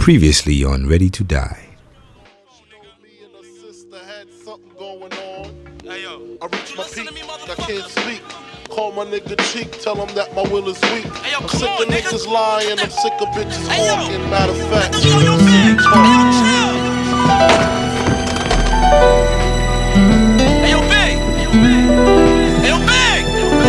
Previously on Ready to Die. I reach my peak, I can't speak. Call my nigga cheek, tell him that my will is weak. I'm sick of niggas lying, I'm sick of bitches hawking. Matter of fact, Ayo, Big! Ayo, Big!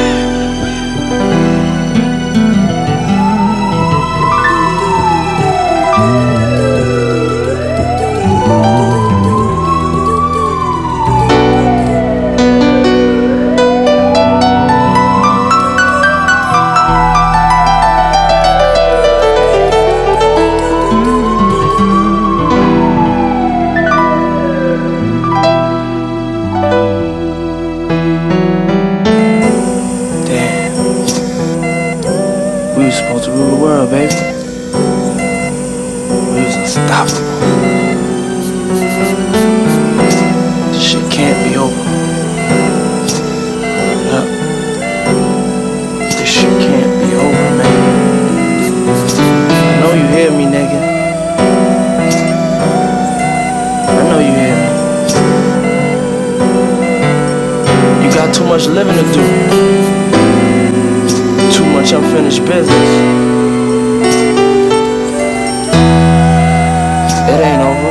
We was supposed to rule the world, baby. We was unstoppable. This shit can't be over. Look. This shit can't be over, man. I know you hear me, nigga. I know you hear me. You got too much living to do. Too much unfinished business. It ain't over.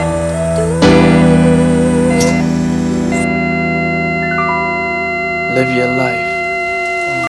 Live your life.